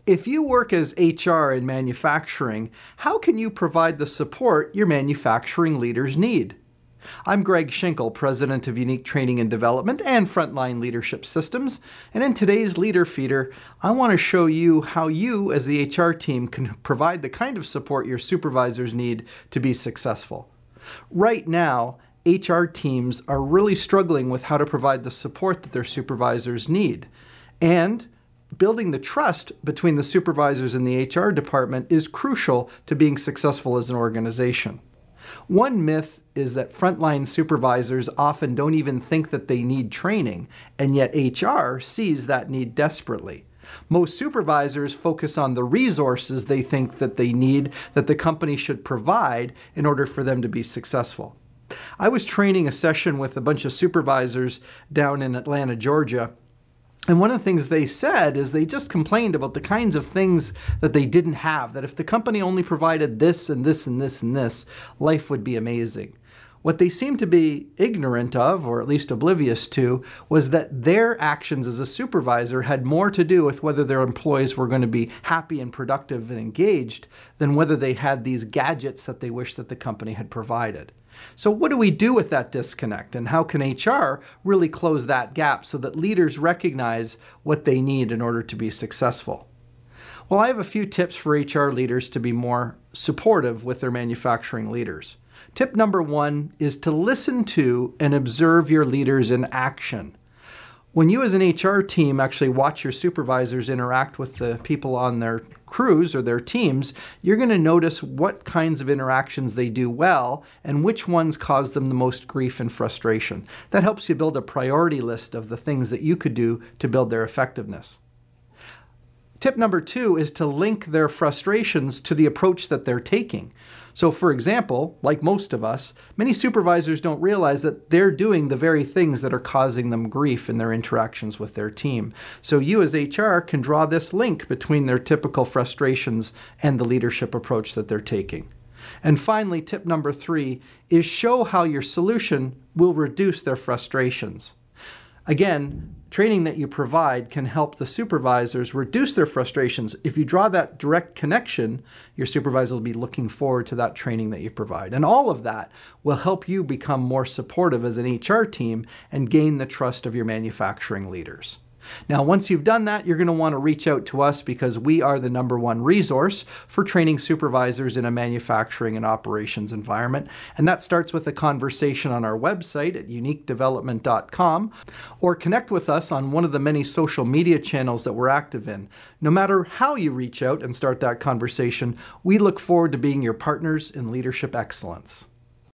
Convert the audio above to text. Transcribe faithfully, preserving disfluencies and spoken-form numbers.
If you work as H R in manufacturing, how can you provide the support your manufacturing leaders need? I'm Greg Schinkel, President of Unique Training and Development and Frontline Leadership Systems, and in today's Leader Feeder, I want to show you how you as the H R team can provide the kind of support your supervisors need to be successful. Right now, H R teams are really struggling with how to provide the support that their supervisors need, and building the trust between the supervisors and the H R department is crucial to being successful as an organization. One myth is that frontline supervisors often don't even think that they need training, and yet H R sees that need desperately. Most supervisors focus on the resources they think that they need, that the company should provide in order for them to be successful. I was training a session with a bunch of supervisors down in Atlanta, Georgia, and one of the things they said is they just complained about the kinds of things that they didn't have, that if the company only provided this and this and this and this, life would be amazing. What they seemed to be ignorant of, or at least oblivious to, was that their actions as a supervisor had more to do with whether their employees were going to be happy and productive and engaged than whether they had these gadgets that they wished that the company had provided. So what do we do with that disconnect, and how can H R really close that gap so that leaders recognize what they need in order to be successful? Well, I have a few tips for H R leaders to be more supportive with their manufacturing leaders. Tip number one is to listen to and observe your leaders in action. When you as an H R team actually watch your supervisors interact with the people on their crews or their teams, you're going to notice what kinds of interactions they do well and which ones cause them the most grief and frustration. That helps you build a priority list of the things that you could do to build their effectiveness. Tip number two is to link their frustrations to the approach that they're taking. So for example, like most of us, many supervisors don't realize that they're doing the very things that are causing them grief in their interactions with their team. So you as H R can draw this link between their typical frustrations and the leadership approach that they're taking. And finally, tip number three is show how your solution will reduce their frustrations. Again, training that you provide can help the supervisors reduce their frustrations. If you draw that direct connection, your supervisor will be looking forward to that training that you provide. And all of that will help you become more supportive as an H R team and gain the trust of your manufacturing leaders. Now, once you've done that, you're going to want to reach out to us because we are the number one resource for training supervisors in a manufacturing and operations environment. And that starts with a conversation on our website at unique development dot com, or connect with us on one of the many social media channels that we're active in. No matter how you reach out and start that conversation, we look forward to being your partners in leadership excellence.